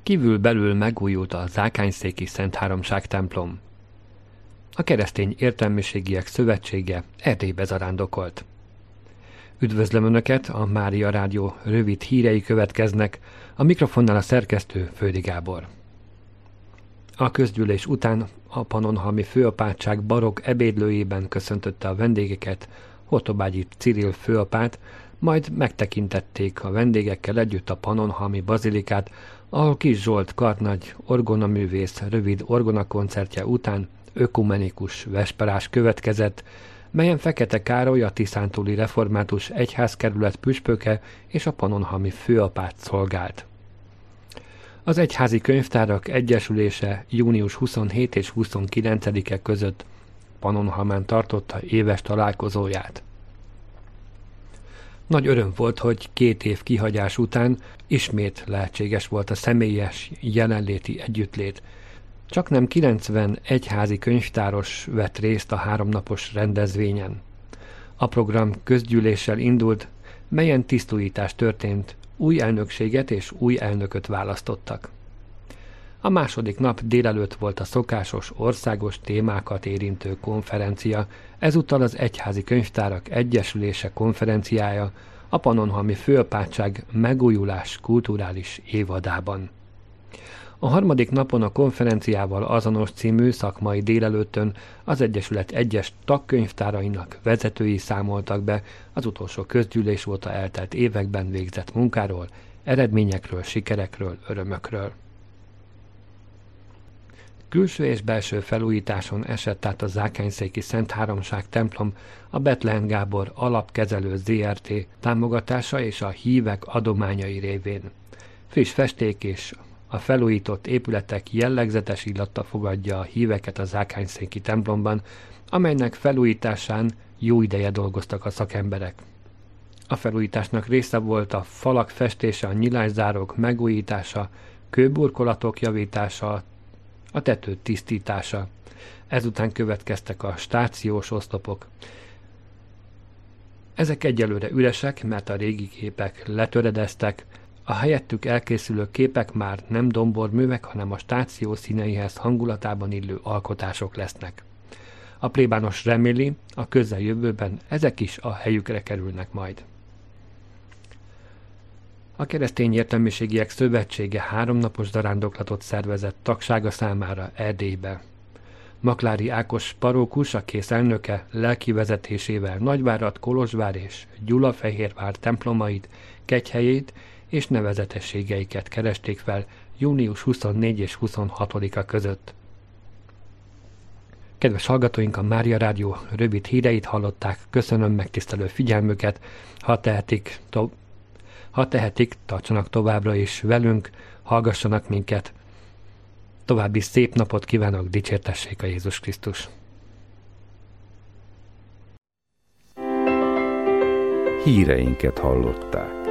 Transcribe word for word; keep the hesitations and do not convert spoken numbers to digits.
Kívül-belül megújult a Zákányszéki Szent Háromság templom. A Keresztény Értelmiségiek Szövetsége Erdélybe zarándokolt. Üdvözlöm Önöket, a Mária Rádió rövid hírei következnek, a mikrofonnál a szerkesztő Földi Gábor. A közgyűlés után a Pannonhalmi Főapátság barokk ebédlőjében köszöntötte a vendégeket Hortobágyi Cirill főapát, majd megtekintették a vendégekkel együtt a Pannonhalmi bazilikát, ahol Kiss Zsolt karnagy orgonaművész rövid orgonakoncertje után ökumenikus vesperás következett, melyen Fekete Károly, a tiszántúli református egyházkerület püspöke és a Pannonhalmi főapát szolgált. Az Egyházi Könyvtárak Egyesülése június huszonhetedike és huszonkilencedike között Pannonhalmán tartotta éves találkozóját. Nagy öröm volt, hogy két év kihagyás után ismét lehetséges volt a személyes jelenléti együttlét. Csaknem kilencven egyházi könyvtáros vett részt a háromnapos rendezvényen. A program közgyűléssel indult, melyen tisztújítás történt, új elnökséget és új elnököt választottak. A második nap délelőtt volt a szokásos országos témákat érintő konferencia, ezúttal az Egyházi Könyvtárak Egyesülése konferenciája a Pannonhalmi Főapátság megújulás kulturális évadában. A harmadik napon a konferenciával azonos című szakmai délelőttön az Egyesület egyes tagkönyvtárainak vezetői számoltak be az utolsó közgyűlés óta eltelt években végzett munkáról, eredményekről, sikerekről, örömökről. Külső és belső felújításon esett át a Zákányszéki Szent Háromság templom a Bethlen Gábor Alapkezelő zé er té támogatása és a hívek adományai révén. Friss festék és a felújított épületek jellegzetes illata fogadja a híveket a Zákányszéki templomban, amelynek felújításán jó ideje dolgoztak a szakemberek. A felújításnak része volt a falak festése, a nyilászárók megújítása, kőburkolatok javítása, a tető tisztítása. Ezután következtek a stációs oszlopok. Ezek egyelőre üresek, mert a régi képek letöredeztek, a helyettük elkészülő képek már nem domborművek, hanem a stáció színeihez hangulatában illő alkotások lesznek. A plébános reméli, a közeljövőben ezek is a helyükre kerülnek majd. A Keresztény Értelmiségiek Szövetsége háromnapos zarándoklatot szervezett tagsága számára Erdélybe. Maklári Ákos parókus, a kész elnöke lelki vezetésével Nagyvárad, Kolozsvár és Gyulafehérvár templomait, kegyhelyét és nevezetességeiket keresték fel június huszonnegyedike és huszonhatodika között. Kedves hallgatóink, a Mária Rádió rövid híreit hallották, köszönöm megtisztelő figyelmüket, ha tehetik, to- ha tehetik, tartsanak továbbra is velünk, hallgassanak minket. További szép napot kívánok, dicsértessék a Jézus Krisztus! Híreinket hallották.